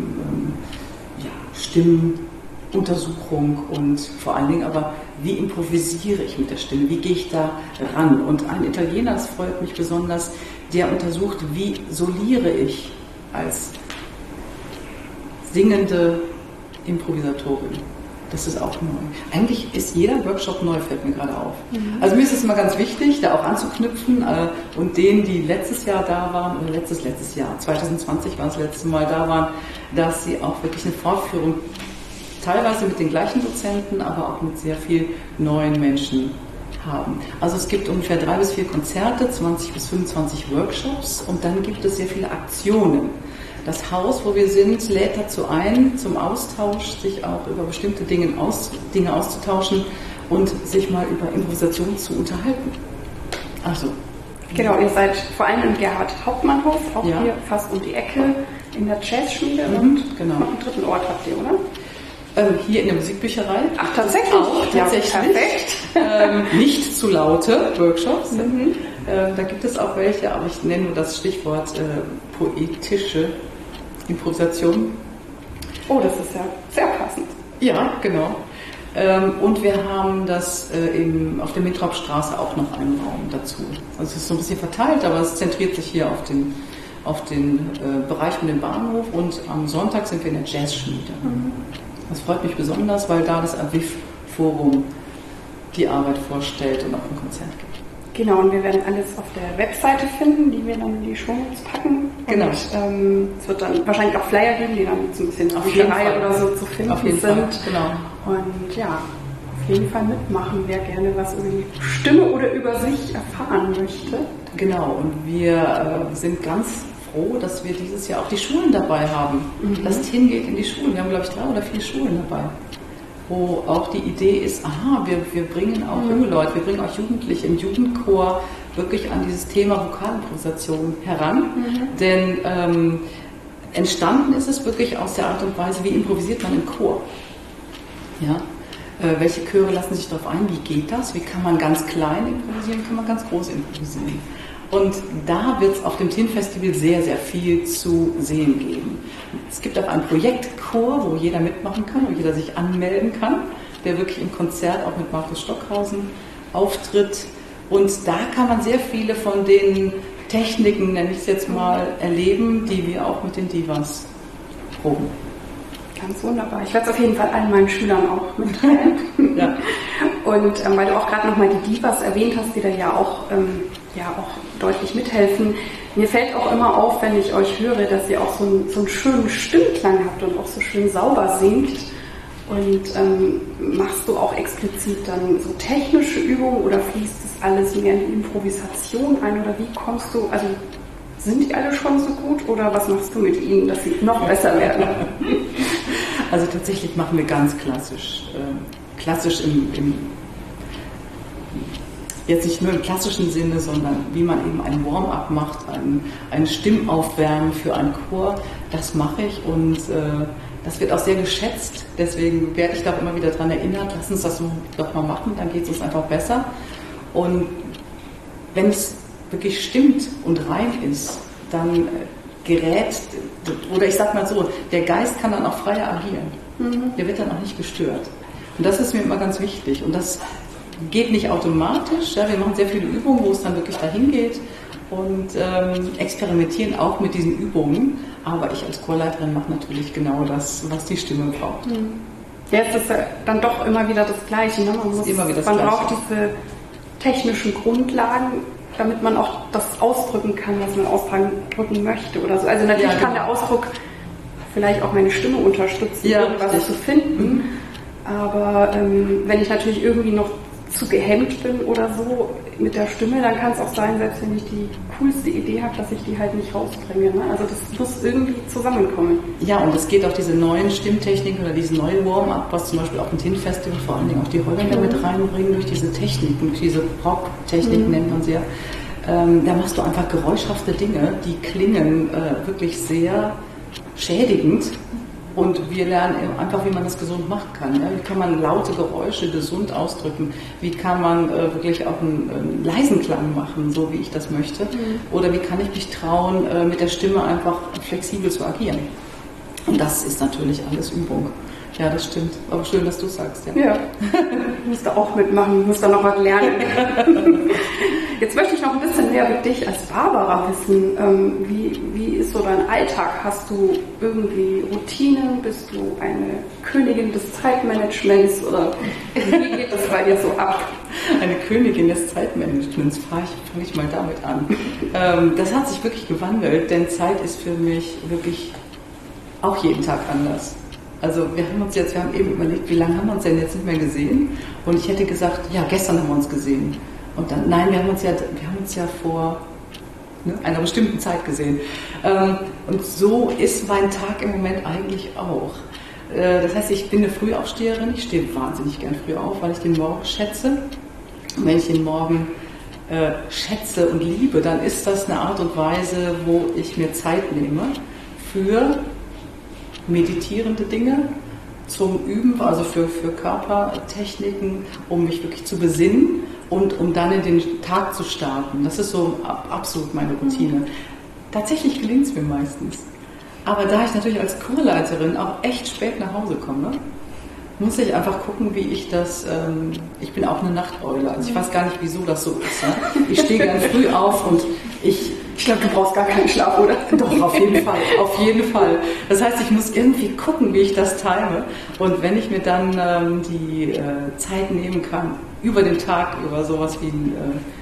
Stimmuntersuchung und vor allen Dingen aber, wie improvisiere ich mit der Stimme, wie gehe ich da ran? Und ein Italiener, das freut mich besonders, der untersucht, wie soliere ich als singende Improvisatorin. Das ist auch neu. Eigentlich ist jeder Workshop neu, fällt mir gerade auf. Also mir ist es immer ganz wichtig, da auch anzuknüpfen und denen, die letztes Jahr da waren, oder letztes Jahr, 2020 war das letzte Mal da waren, dass sie auch wirklich eine Fortführung, teilweise mit den gleichen Dozenten, aber auch mit sehr viel neuen Menschen haben. Also es gibt ungefähr 3 bis 4 Konzerte, 20 bis 25 Workshops und dann gibt es sehr viele Aktionen. Das Haus, wo wir sind, lädt dazu ein, zum Austausch, sich auch über bestimmte Dinge auszutauschen und sich mal über Improvisation zu unterhalten. Also. Genau, ihr seid vor allem im Gerhard-Hauptmann-Hof, auch hier fast um die Ecke in der Jazzschmiede und genau. Noch einen dritten Ort habt ihr, oder? Hier in der Musikbücherei. Ach, tatsächlich? Auch, tatsächlich. Perfekt. Nicht zu laute Workshops. Da gibt es auch welche, aber ich nenne nur das Stichwort poetische Improvisation. Oh, das ist ja sehr passend. Ja, genau. Und wir haben das auf der Mintraubstraße auch noch einen Raum dazu. Also es ist so ein bisschen verteilt, aber es zentriert sich hier auf den Bereich mit dem Bahnhof und am Sonntag sind wir in der Jazzschmiede. Das freut mich besonders, weil da das AVIF-Forum die Arbeit vorstellt und auch ein Konzert gibt. Genau, und wir werden alles auf der Webseite finden, die wir dann in die Shownotes packen. Genau. Und es wird dann wahrscheinlich auch Flyer geben, die dann so ein bisschen in der Bücherei oder so zu finden auf jeden sind. Fall. Genau. Und ja, auf jeden Fall mitmachen, wer gerne was über die Stimme oder über sich erfahren möchte. Genau, und wir sind ganz froh, dass wir dieses Jahr auch die Schulen dabei haben. Das hingeht in die Schulen. Wir haben, glaube ich, 3 oder 4 Schulen dabei, wo auch die Idee ist, wir bringen auch junge Leute, wir bringen auch Jugendliche im Jugendchor wirklich an dieses Thema Vokalimprovisation heran. Denn entstanden ist es wirklich aus der Art und Weise, wie improvisiert man im Chor. Ja? Welche Chöre lassen sich darauf ein, wie geht das, wie kann man ganz klein improvisieren, wie kann man ganz groß improvisieren. Und da wird es auf dem TIN-Festival sehr, sehr viel zu sehen geben. Es gibt auch einen Projektchor, wo jeder mitmachen kann, wo jeder sich anmelden kann, der wirklich im Konzert auch mit Markus Stockhausen auftritt. Und da kann man sehr viele von den Techniken, nenne ich es jetzt mal, erleben, die wir auch mit den Divas proben. Ganz wunderbar. Ich werde es auf jeden Fall allen meinen Schülern auch mitteilen. Ja. Und weil du auch gerade nochmal die Divas erwähnt hast, die da ja auch deutlich mithelfen. Mir fällt auch immer auf, wenn ich euch höre, dass ihr auch so einen schönen Stimmklang habt und auch so schön sauber singt. Und machst du auch explizit dann so technische Übungen oder fließt das alles mehr in die Improvisation ein? Oder wie kommst du, also sind die alle schon so gut oder was machst du mit ihnen, dass sie noch besser werden? Also tatsächlich machen wir ganz klassisch. Klassisch im jetzt nicht nur im klassischen Sinne, sondern wie man eben ein Warm-up macht, ein Stimmaufwärmen für einen Chor, das mache ich und das wird auch sehr geschätzt, deswegen werde ich da auch immer wieder daran erinnert, lass uns das doch mal machen, dann geht es uns einfach besser. Und wenn es wirklich stimmt und rein ist, dann gerät, oder ich sag mal so, der Geist kann dann auch freier agieren. Der wird dann auch nicht gestört. Und das ist mir immer ganz wichtig. Und das geht nicht automatisch. Ja, wir machen sehr viele Übungen, wo es dann wirklich dahin geht und experimentieren auch mit diesen Übungen. Aber ich als Chorleiterin mache natürlich genau das, was die Stimme braucht. Ja, es ist dann doch immer wieder das Gleiche. Ne? Man braucht diese technischen Grundlagen, damit man auch das ausdrücken kann, was man ausdrücken möchte oder so. Also natürlich kann der Ausdruck vielleicht auch meine Stimme unterstützen, irgendwas zu finden. Aber wenn ich natürlich irgendwie noch zu gehemmt bin oder so mit der Stimme, dann kann es auch sein, selbst wenn ich die coolste Idee habe, dass ich die halt nicht rausbringe. Ne? Also das muss irgendwie zusammenkommen. Ja, und es geht auch diese neuen Stimmtechniken oder diese neue Warm-up, was zum Beispiel auch im TIN-Festival vor allen Dingen auch die Holländer mit reinbringen, durch diese Techniken, durch diese Pop-Techniken nennt man sie ja. Da machst du einfach geräuschhafte Dinge, die klingen wirklich sehr schädigend. Und wir lernen einfach, wie man das gesund machen kann. Ja? Wie kann man laute Geräusche gesund ausdrücken? Wie kann man wirklich auch einen leisen Klang machen, so wie ich das möchte? Oder wie kann ich mich trauen, mit der Stimme einfach flexibel zu agieren? Und das ist natürlich alles Übung. Ja, das stimmt. Aber schön, dass du es sagst. Ja, ich musste auch mitmachen, muss da noch was lernen. Jetzt möchte ich noch ein bisschen mehr über dich als Barbara wissen. Wie ist so dein Alltag? Hast du irgendwie Routinen? Bist du eine Königin des Zeitmanagements oder wie geht das bei dir so ab? Eine Königin des Zeitmanagements, fange ich mal damit an. Das hat sich wirklich gewandelt, denn Zeit ist für mich wirklich auch jeden Tag anders. Also wir haben eben überlegt, wie lange haben wir uns denn jetzt nicht mehr gesehen? Und ich hätte gesagt, ja, gestern haben wir uns gesehen. Und dann, nein, wir haben uns ja vor einer bestimmten Zeit gesehen. Und so ist mein Tag im Moment eigentlich auch. Das heißt, ich bin eine Frühaufsteherin, ich stehe wahnsinnig gern früh auf, weil ich den Morgen schätze. Und wenn ich den Morgen schätze und liebe, dann ist das eine Art und Weise, wo ich mir Zeit nehme für meditierende Dinge zum Üben, also für Körpertechniken, um mich wirklich zu besinnen und um dann in den Tag zu starten. Das ist so absolut meine Routine. Tatsächlich gelingt es mir meistens. Aber da ich natürlich als Kurleiterin auch echt spät nach Hause komme, muss ich einfach gucken, wie ich das, ich bin auch eine Nachteule, also ich weiß gar nicht, wieso das so ist. Ja? Ich stehe ganz früh auf und ich glaube, du brauchst gar keinen Schlaf, oder? Doch, auf jeden Fall. Das heißt, ich muss irgendwie gucken, wie ich das time. Und wenn ich mir dann die Zeit nehmen kann, über den Tag, über sowas wie einen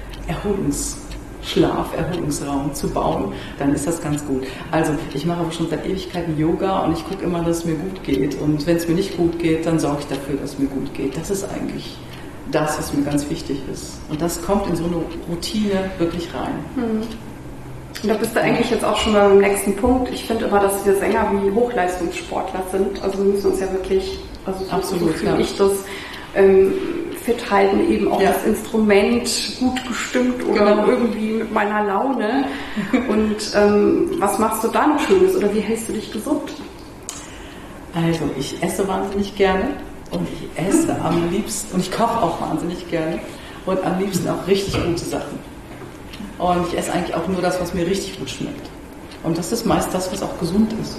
Erholungsraum zu bauen, dann ist das ganz gut. Also ich mache aber schon seit Ewigkeiten Yoga und ich gucke immer, dass es mir gut geht. Und wenn es mir nicht gut geht, dann sorge ich dafür, dass es mir gut geht. Das ist eigentlich das, was mir ganz wichtig ist. Und das kommt in so eine Routine wirklich rein. Und da bist du eigentlich jetzt auch schon beim nächsten Punkt. Ich finde immer, dass wir Sänger wie Hochleistungssportler sind. Also wir müssen uns ja wirklich, also so fühle ich das, fit halten, eben auch das Instrument gut gestimmt oder irgendwie mit meiner Laune. Und was machst du da noch Schönes oder wie hältst du dich gesund? Also ich esse wahnsinnig gerne und ich esse am liebsten und ich koche auch wahnsinnig gerne und am liebsten auch richtig gute Sachen. Und ich esse eigentlich auch nur das, was mir richtig gut schmeckt. Und das ist meist das, was auch gesund ist.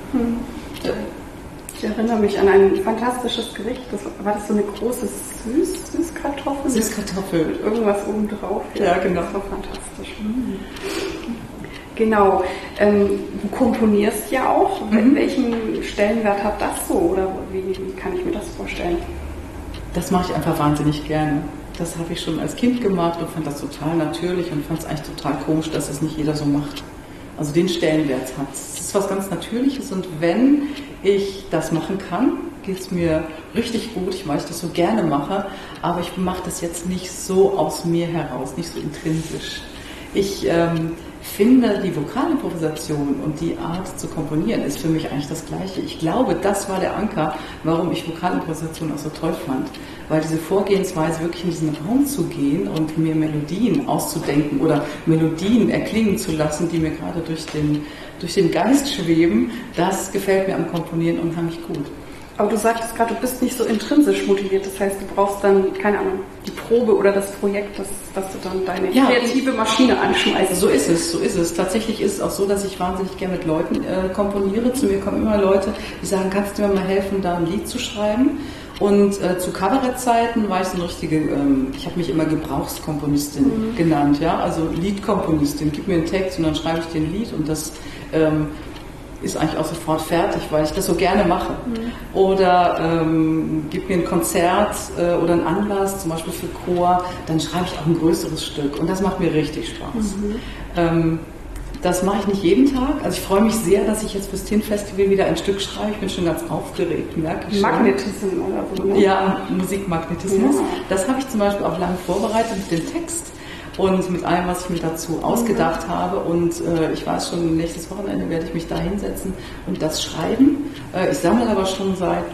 Ich erinnere mich an ein fantastisches Gericht. War das so eine große Süßkartoffel? Süßkartoffel. Mit irgendwas oben drauf. Ja, genau. Das war fantastisch. Genau. Du komponierst ja auch. Welchen Stellenwert hat das so? Oder wie kann ich mir das vorstellen? Das mache ich einfach wahnsinnig gerne. Das habe ich schon als Kind gemacht und fand das total natürlich und fand es eigentlich total komisch, dass es nicht jeder so macht. Also den Stellenwert hat. Es ist was ganz Natürliches und wenn ich das machen kann, geht es mir richtig gut, weil ich das so gerne mache, aber ich mache das jetzt nicht so aus mir heraus, nicht so intrinsisch. Ich finde, die Vokalimprovisation und die Art zu komponieren ist für mich eigentlich das Gleiche. Ich glaube, das war der Anker, warum ich Vokalimprovisation auch so toll fand. Weil diese Vorgehensweise, wirklich in diesen Raum zu gehen und mir Melodien auszudenken oder Melodien erklingen zu lassen, die mir gerade durch den Geist schweben, das gefällt mir am Komponieren unheimlich gut. Aber du sagtest gerade, du bist nicht so intrinsisch motiviert, das heißt, du brauchst dann, keine Ahnung, die Probe oder das Projekt, dass du dann deine kreative Maschine anschmeißt. So ist es. Tatsächlich ist es auch so, dass ich wahnsinnig gerne mit Leuten komponiere. Zu mir kommen immer Leute, die sagen, kannst du mir mal helfen, da ein Lied zu schreiben? Und zu Kabarettzeiten war ich so eine richtige, ich habe mich immer Gebrauchskomponistin genannt, ja, also Liedkomponistin. Gib mir einen Text und dann schreibe ich dir ein Lied und das ist eigentlich auch sofort fertig, weil ich das so gerne mache. Oder gib mir ein Konzert oder einen Anlass, zum Beispiel für Chor, dann schreibe ich auch ein größeres Stück und das macht mir richtig Spaß. Das mache ich nicht jeden Tag. Also ich freue mich sehr, dass ich jetzt fürs Tin-Festival wieder ein Stück schreibe. Ich bin schon ganz aufgeregt, merke ich schon. Magnetismus oder so. Ne? Ja, Musikmagnetismus. Ja. Das habe ich zum Beispiel auch lange vorbereitet mit dem Text und mit allem, was ich mir dazu ausgedacht habe. Und ich weiß schon, nächstes Wochenende werde ich mich da hinsetzen und das schreiben. Ich sammle aber schon seit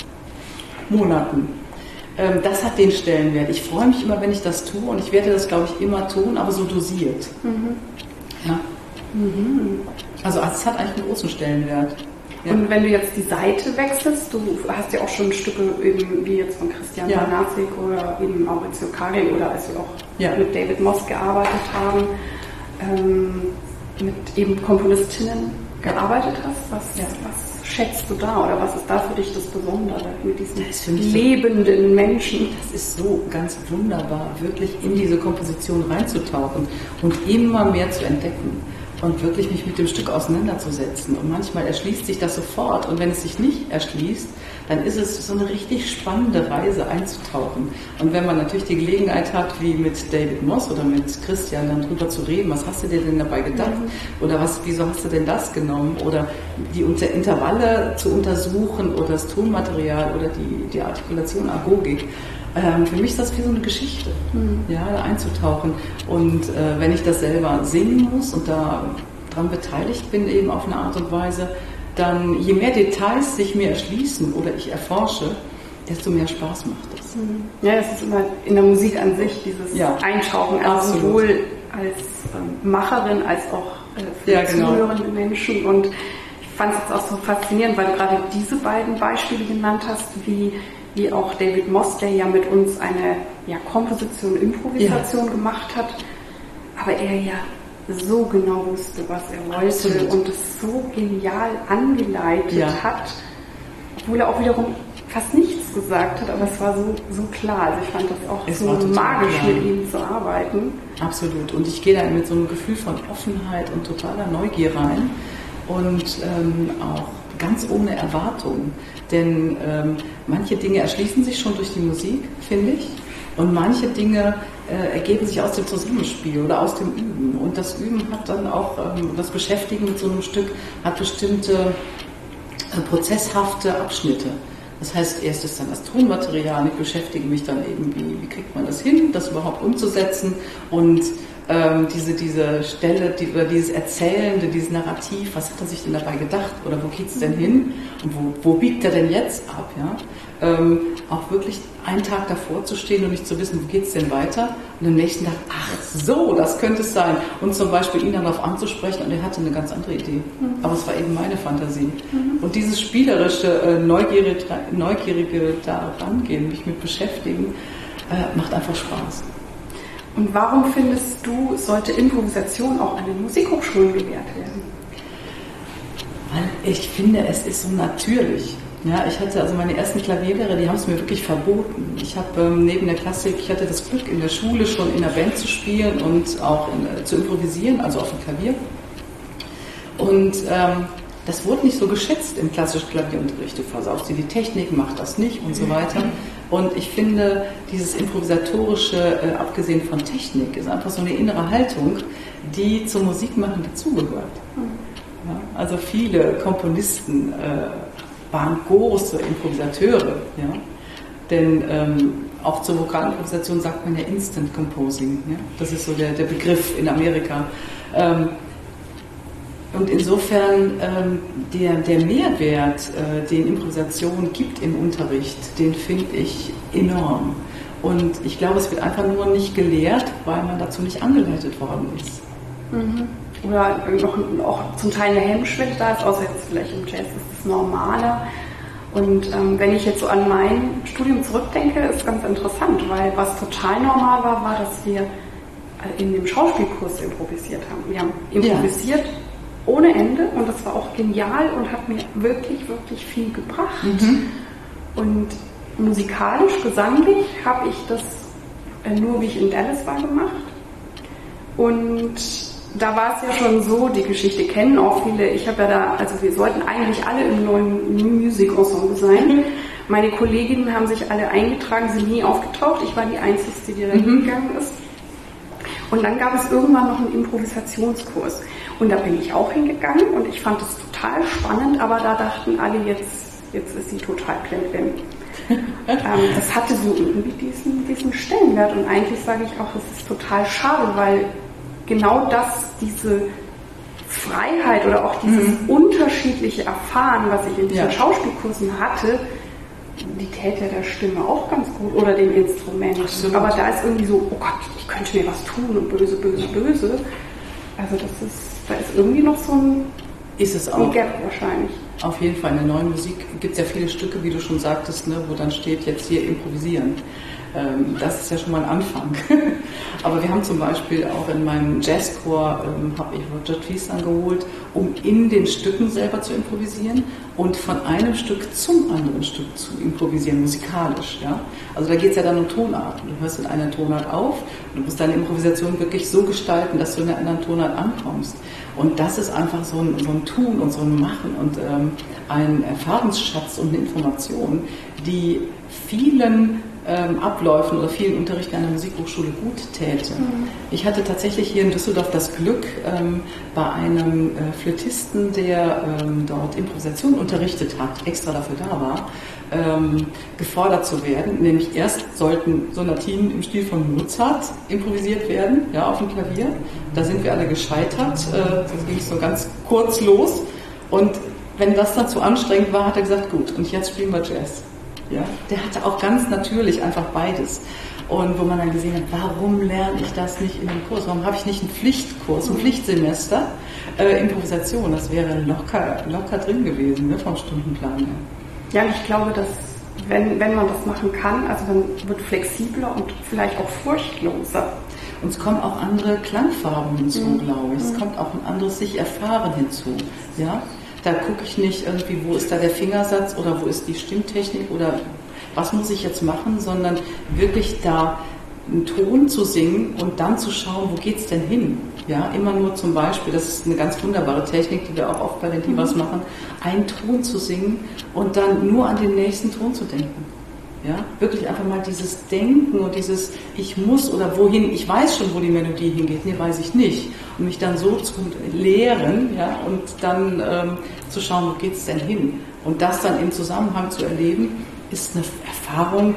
Monaten. Das hat den Stellenwert. Ich freue mich immer, wenn ich das tue und ich werde das, glaube ich, immer tun, aber so dosiert. Ja. Also es hat eigentlich einen großen Stellenwert. Ja. Und wenn du jetzt die Seite wechselst, du hast ja auch schon Stücke eben wie jetzt von Christian Banacek oder eben Maurizio Kagel oder als wir auch mit David Moss gearbeitet haben, mit eben Komponistinnen gearbeitet hast, was schätzt du da oder was ist da für dich das Besondere mit diesen lebenden Menschen? Das ist so ganz wunderbar, wirklich in diese Komposition reinzutauchen und immer mehr zu entdecken und wirklich mich mit dem Stück auseinanderzusetzen. Und manchmal erschließt sich das sofort und wenn es sich nicht erschließt, dann ist es so eine richtig spannende Reise einzutauchen. Und wenn man natürlich die Gelegenheit hat, wie mit David Moss oder mit Christian dann drüber zu reden, was hast du dir denn dabei gedacht? Oder wieso hast du denn das genommen? Oder die Intervalle zu untersuchen oder das Tonmaterial oder die Artikulation, Agogik. Für mich ist das wie so eine Geschichte, ja, einzutauchen. Und wenn ich das selber singen muss und daran beteiligt bin, eben auf eine Art und Weise, dann je mehr Details sich mir erschließen oder ich erforsche, desto mehr Spaß macht es. Ja, das ist immer in der Musik an sich, dieses Eintauchen, also sowohl als Macherin als auch für zuhörende Menschen. Und ich fand es jetzt auch so faszinierend, weil du gerade diese beiden Beispiele genannt hast, wie auch David Moss, der ja mit uns eine Komposition, Improvisation gemacht hat, aber er ja so genau wusste, was er wollte und es so genial angeleitet hat, obwohl er auch wiederum fast nichts gesagt hat, aber es war so klar. Also ich fand das auch so magisch, mit ihm zu arbeiten. Absolut. Und ich gehe da mit so einem Gefühl von Offenheit und totaler Neugier rein und auch ganz ohne Erwartung. Denn manche Dinge erschließen sich schon durch die Musik, finde ich. Und manche Dinge ergeben sich aus dem Zusammenspiel oder aus dem Üben. Und das Üben hat dann auch, das Beschäftigen mit so einem Stück hat bestimmte prozesshafte Abschnitte. Das heißt, erst ist dann das Tonmaterial, ich beschäftige mich dann eben, wie kriegt man das hin, das überhaupt umzusetzen und diese Stelle, dieses Erzählende, dieses Narrativ, was hat er sich denn dabei gedacht oder wo geht es denn hin und wo biegt er denn jetzt ab? Ja? Auch wirklich einen Tag davor zu stehen und nicht zu wissen, wo geht es denn weiter und am nächsten Tag, ach so, das könnte es sein und zum Beispiel ihn darauf anzusprechen und er hatte eine ganz andere Idee, aber es war eben meine Fantasie und dieses spielerische, neugierige da rangehen, mich mit beschäftigen, macht einfach Spaß. Und warum findest du, sollte Improvisation auch an den Musikhochschulen gelehrt werden? Weil ich finde, es ist so natürlich. Ja, ich hatte also meine ersten Klavierlehrer, die haben es mir wirklich verboten. Ich habe neben der Klassik, ich hatte das Glück, in der Schule schon in der Band zu spielen und auch zu improvisieren, also auf dem Klavier. Und das wurde nicht so geschätzt im klassischen Klavierunterricht. Du versaust dir die Technik, mach das nicht und so weiter. Und ich finde, dieses Improvisatorische, abgesehen von Technik, ist einfach so eine innere Haltung, die zum Musikmachen dazugehört. Ja, also viele Komponisten waren große Improvisateure. Ja? Denn auch zur Vokalimprovisation sagt man ja Instant Composing. Ja? Das ist so der Begriff in Amerika. Und insofern der Mehrwert, den Improvisation gibt im Unterricht, den finde ich enorm. Und ich glaube, es wird einfach nur nicht gelehrt, weil man dazu nicht angeleitet worden ist. Oder auch zum Teil eine Hemmschwelle da ist, außer jetzt vielleicht im Jazz ist es normaler. Und wenn ich jetzt so an mein Studium zurückdenke, ist ganz interessant, weil was total normal war, dass wir in dem Schauspielkurs improvisiert haben. Wir haben improvisiert ohne Ende und das war auch genial und hat mir wirklich, wirklich viel gebracht. Und musikalisch, gesanglich habe ich das nur, wie ich in Dallas war, gemacht. Und da war es ja schon so, die Geschichte kennen auch viele, ich habe ja da, also wir sollten eigentlich alle im neuen New Music Ensemble sein. Meine Kolleginnen haben sich alle eingetragen, sind nie aufgetaucht, ich war die Einzige, die da hingegangen ist. Und dann gab es irgendwann noch einen Improvisationskurs. Und da bin ich auch hingegangen und ich fand es total spannend, aber da dachten alle, jetzt ist sie total klemmt. Das hatte so irgendwie diesen Stellenwert und eigentlich sage ich auch, es ist total schade, weil genau das, diese Freiheit oder auch dieses unterschiedliche Erfahren, was ich in diesen Schauspielkursen hatte, die täte der Stimme auch ganz gut oder dem Instrument. Absolut. Aber da ist irgendwie so, oh Gott, ich könnte mir was tun und böse, böse, böse. Also da ist irgendwie noch so ein Gap wahrscheinlich. Auf jeden Fall, in der neuen Musik gibt es ja viele Stücke, wie du schon sagtest, ne, wo dann steht, jetzt hier improvisieren. Das ist ja schon mal ein Anfang. Aber wir haben zum Beispiel auch in meinem Jazzchor, habe ich Roger Trees angeholt, um in den Stücken selber zu improvisieren und von einem Stück zum anderen Stück zu improvisieren, musikalisch. Ja? Also da geht es ja dann um Tonarten. Du hörst in einer Tonart auf und du musst deine Improvisation wirklich so gestalten, dass du in einer anderen Tonart ankommst. Und das ist einfach so ein Tun und so ein Machen und ein Erfahrungsschatz und eine Information, die vielen Abläufen oder vielen Unterrichten an der Musikhochschule gut täte. Ich hatte tatsächlich hier in Düsseldorf das Glück, bei einem Flötisten, der dort Improvisation unterrichtet hat, extra dafür da war, gefordert zu werden. Nämlich erst sollten Sonatinen im Stil von Mozart improvisiert werden, ja, auf dem Klavier. Da sind wir alle gescheitert. Das ging so ganz kurz los. Und wenn das dann zu anstrengend war, hat er gesagt, gut, und jetzt spielen wir Jazz. Ja, der hatte auch ganz natürlich einfach beides. Und wo man dann gesehen hat, warum lerne ich das nicht in einem Kurs? Warum habe ich nicht einen Pflichtkurs, ein Pflichtsemester Improvisation? Das wäre locker drin gewesen, ne, vom Stundenplan her. Ja, und ich glaube, dass wenn man das machen kann, also dann wird flexibler und vielleicht auch furchtloser. Und es kommen auch andere Klangfarben hinzu, glaube ich. Es kommt auch ein anderes Sich-Erfahren hinzu. Ja? Da gucke ich nicht irgendwie, wo ist da der Fingersatz oder wo ist die Stimmtechnik oder was muss ich jetzt machen, sondern wirklich da einen Ton zu singen und dann zu schauen, wo geht's denn hin? Ja, immer nur zum Beispiel, das ist eine ganz wunderbare Technik, die wir auch oft bei den Divas machen, einen Ton zu singen und dann nur an den nächsten Ton zu denken. Ja, wirklich einfach mal dieses Denken und dieses ich muss oder wohin, ich weiß schon, wo die Melodie hingeht, nee, weiß ich nicht. Und mich dann so zu lehren, ja, und dann zu schauen, wo geht's denn hin? Und das dann im Zusammenhang zu erleben, ist eine Erfahrung,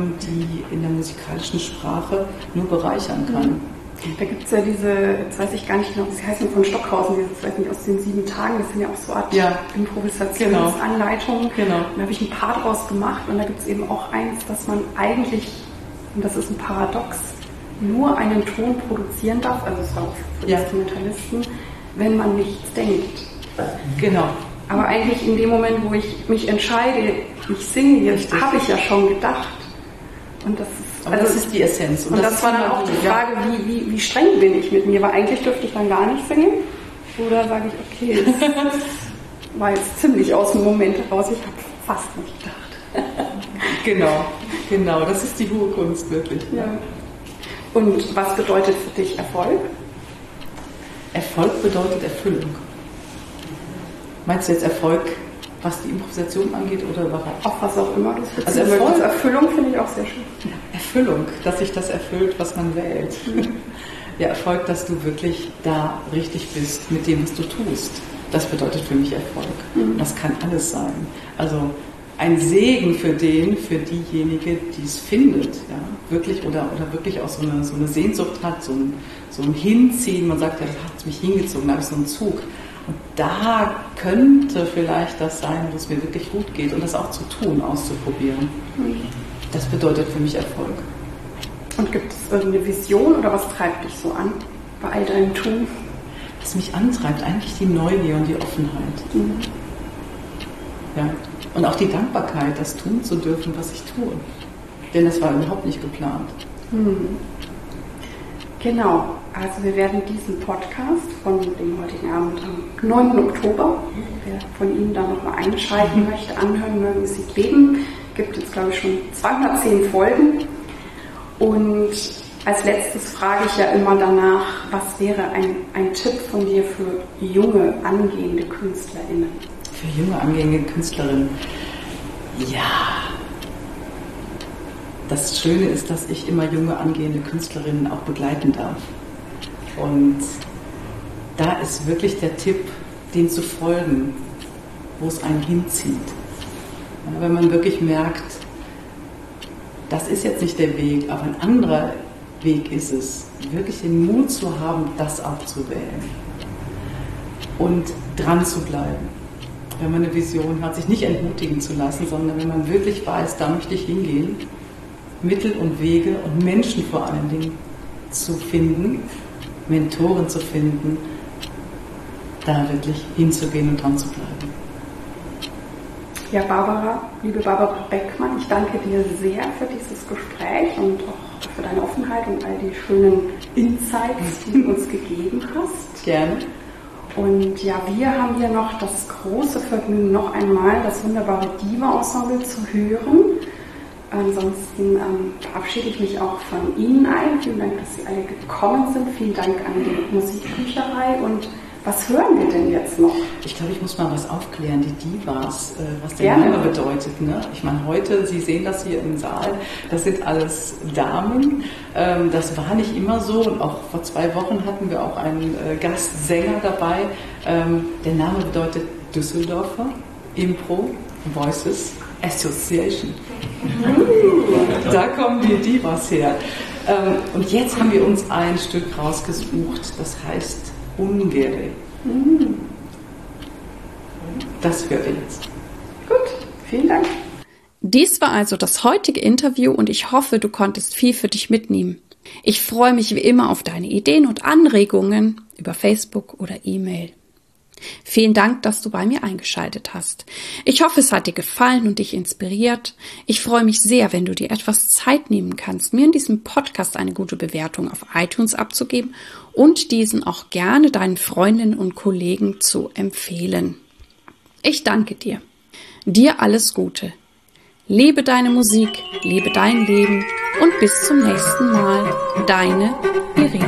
die in der musikalischen Sprache nur bereichern kann. Da gibt es ja diese, jetzt weiß ich gar nicht genau, sie heißen von Stockhausen, dieses, weiß nicht, aus den 7 Tagen, das sind ja auch so Art Improvisationsanleitungen. Genau. Da habe ich ein paar draus gemacht und da gibt es eben auch eins, dass man eigentlich, und das ist ein Paradox, nur einen Ton produzieren darf, also es war auch für Instrumentalisten, wenn man nichts denkt. Genau. Aber eigentlich in dem Moment, wo ich mich entscheide, ich singe jetzt, habe ich ja schon gedacht. Und das ist, also das ist die Essenz. Und das war dann auch die Frage, wie streng bin ich mit mir? Weil eigentlich dürfte ich dann gar nicht singen. Oder sage ich, okay, das war jetzt ziemlich aus dem Moment heraus, ich habe fast nicht gedacht. Genau, das ist die hohe Kunst, wirklich. Ja. Und was bedeutet für dich Erfolg? Erfolg bedeutet Erfüllung. Meinst du jetzt Erfolg, was die Improvisation angeht oder überhaupt? Auch was auch immer. Das also Erfüllung finde ich auch sehr schön. Erfüllung, dass sich das erfüllt, was man wählt. Ja, Erfolg, dass du wirklich da richtig bist mit dem, was du tust. Das bedeutet für mich Erfolg. Das kann alles sein. Also ein Segen für diejenige, die es findet, ja, wirklich oder wirklich auch so eine Sehnsucht hat, so ein Hinziehen. Man sagt ja, das hat mich hingezogen, da habe ich so einen Zug. Und da könnte vielleicht das sein, wo es mir wirklich gut geht und das auch zu tun, auszuprobieren. Das bedeutet für mich Erfolg. Und gibt es irgendeine Vision oder was treibt dich so an bei all deinem Tun? Was mich antreibt, eigentlich die Neugier und die Offenheit. Ja. Und auch die Dankbarkeit, das tun zu dürfen, was ich tue. Denn das war überhaupt nicht geplant. Genau, also wir werden diesen Podcast von dem heutigen Abend am 9. Oktober, wer von Ihnen da nochmal einschalten möchte, anhören, mögen Sie leben, gibt es glaube ich schon 210 Folgen. Und als letztes frage ich ja immer danach, was wäre ein Tipp von dir für junge, angehende KünstlerInnen? Für junge, angehende Künstlerinnen? Ja. Das Schöne ist, dass ich immer junge, angehende Künstlerinnen auch begleiten darf. Und da ist wirklich der Tipp, dem zu folgen, wo es einen hinzieht. Ja, wenn man wirklich merkt, das ist jetzt nicht der Weg, aber ein anderer Weg ist es, wirklich den Mut zu haben, das auch zu wählen und dran zu bleiben. Wenn man eine Vision hat, sich nicht entmutigen zu lassen, sondern wenn man wirklich weiß, da möchte ich hingehen, Mittel und Wege und Menschen vor allen Dingen zu finden, Mentoren zu finden, da wirklich hinzugehen und dran zu bleiben. Ja, Barbara, liebe Barbara Beckmann, ich danke dir sehr für dieses Gespräch und auch für deine Offenheit und all die schönen Insights, die du uns gegeben hast. Gerne. Und ja, wir haben hier noch das große Vergnügen, noch einmal das wunderbare Diva-Ensemble zu hören. Ansonsten verabschiede ich mich auch von Ihnen allen. Vielen Dank, dass Sie alle gekommen sind. Vielen Dank an die Musikbücherei. Und was hören wir denn jetzt noch? Ich glaube, ich muss mal was aufklären, die Divas, was der Name bedeutet. Ne? Ich meine, heute, Sie sehen das hier im Saal, das sind alles Damen. Das war nicht immer so und auch vor 2 Wochen hatten wir auch einen Gastsänger dabei. Der Name bedeutet Düsseldorfer Impro Voices Association. Da kommen die Divas her. Und jetzt haben wir uns ein Stück rausgesucht, das heißt Ungere. Das hören wir jetzt. Gut, vielen Dank. Dies war also das heutige Interview und ich hoffe, du konntest viel für dich mitnehmen. Ich freue mich wie immer auf deine Ideen und Anregungen über Facebook oder E-Mail. Vielen Dank, dass du bei mir eingeschaltet hast. Ich hoffe, es hat dir gefallen und dich inspiriert. Ich freue mich sehr, wenn du dir etwas Zeit nehmen kannst, mir in diesem Podcast eine gute Bewertung auf iTunes abzugeben und diesen auch gerne deinen Freundinnen und Kollegen zu empfehlen. Ich danke dir. Dir alles Gute. Lebe deine Musik, lebe dein Leben und bis zum nächsten Mal. Deine Irene.